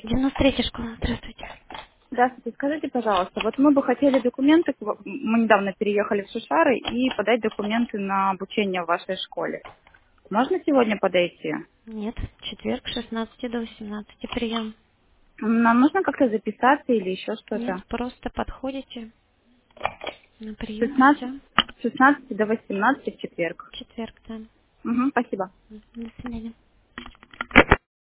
93-я школа, здравствуйте. Здравствуйте, скажите, пожалуйста, вот мы бы хотели документы, мы недавно переехали в Шишары, и подать документы на обучение в вашей школе. Можно сегодня подойти? Нет, четверг, с 16 до 18 прием. Нам нужно как-то записаться или еще Нет, что-то? просто подходите на С прием и 16, все. с 16 до 18 в четверг. Четверг, да. Угу, спасибо. До свидания.